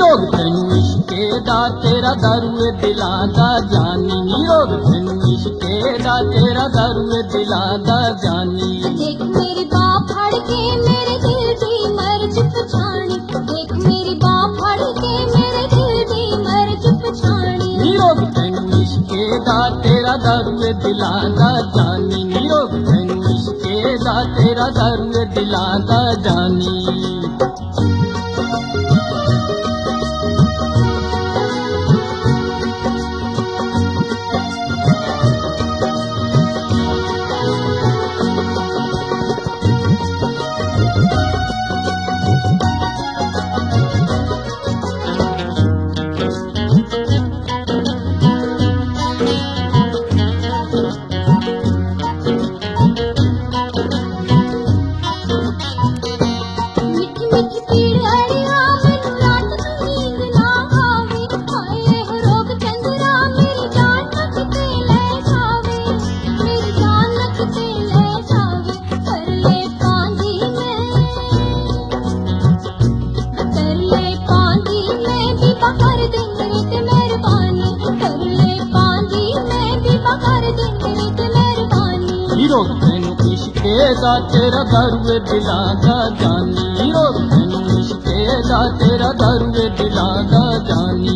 रोग तैनू इश्के दा तेरा दारू दिलां दा जानी नी रोग तैनू इश्के दा तेरा दारू दिलां दा जानी। देख मेरी बाप फड़ के मेरे दिल दी मर्ज पछाणी, देख मेरी बाप फड़ के मेरे दिल दी मर्ज पछाणी। नी रोग तैनू इश्के दा तेरा दारू दिलां दा जानी नी रोग तैनू इश्के दा तेरा दारू दिलां दा जानी। रोग तैनू इश्के दा तेरा दारू दिलां दा जानी रोग तैनू इश्के दा तेरा दारू दिलां दा जानी।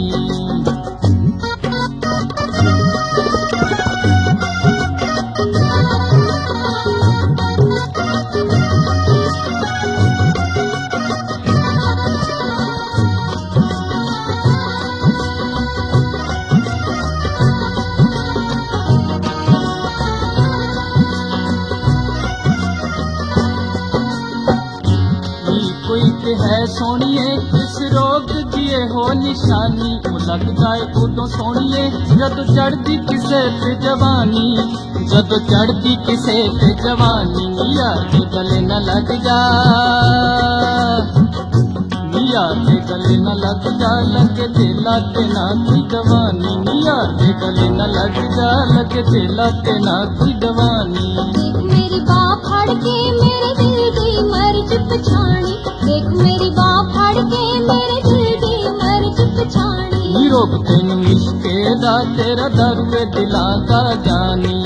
है सोनिए इस रोग दिए हो निशानी वो लग जाए उदों सोनिए जद चढ़ती किसे पे जवानी जद चढ़ती किसे पे जवानी मिया के गले न लग जा मिया के गले न लग जा लगे दिला के ना कोई दवानी मिया के गले न लग जा लगे दिला के ना कोई दवानी। मेरी बाप फड़ के मेरे दिल दी मर्ज पछाणी, देख मेरी बाप फड़ के मेरे दिल दी मर्ज पछाणी। नी रोग तैनू इश्के दा तेरा दारू दिलां दा जानी।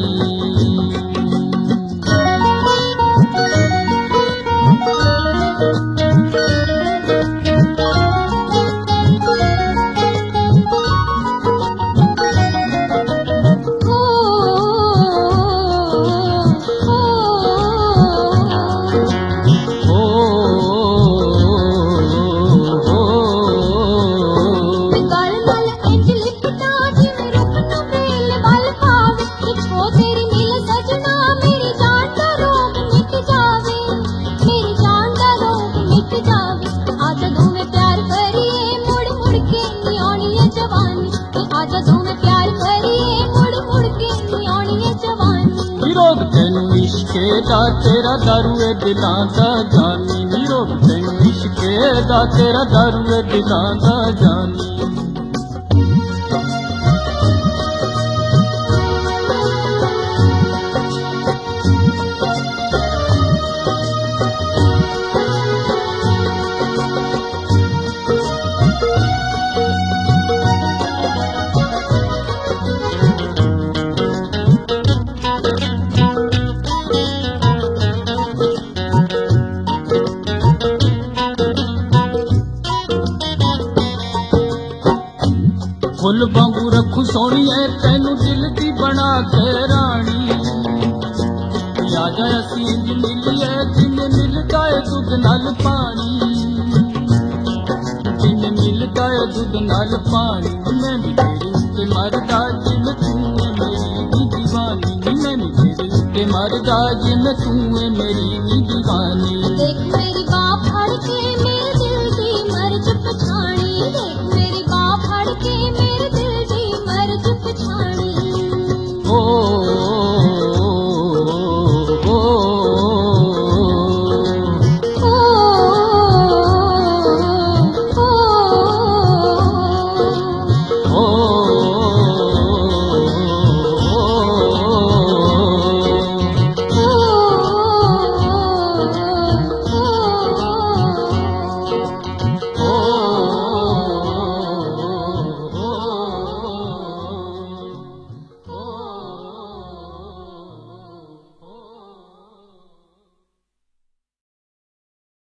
रोग तैनू इश्के दा तेरा दारू दिलां दा जानी नी रोग तैनू इश्के दा तेरा दारू दिलां दा जानी। फुल वांगू रखू सोनिए तैनू दिल दी बना के रानी आ जा असीं मिलिए जिन्ने मिलदा है दुध नाल पानी जिन्ने मिलदा है दुध नाल पानी। मैं भी तेरे उत्ते मरदा जिन्ने तू है मेरी नी दीवानी मैं भी तेरे उत्ते मरदा जिन्ने तू है मेरी नी दीवानी।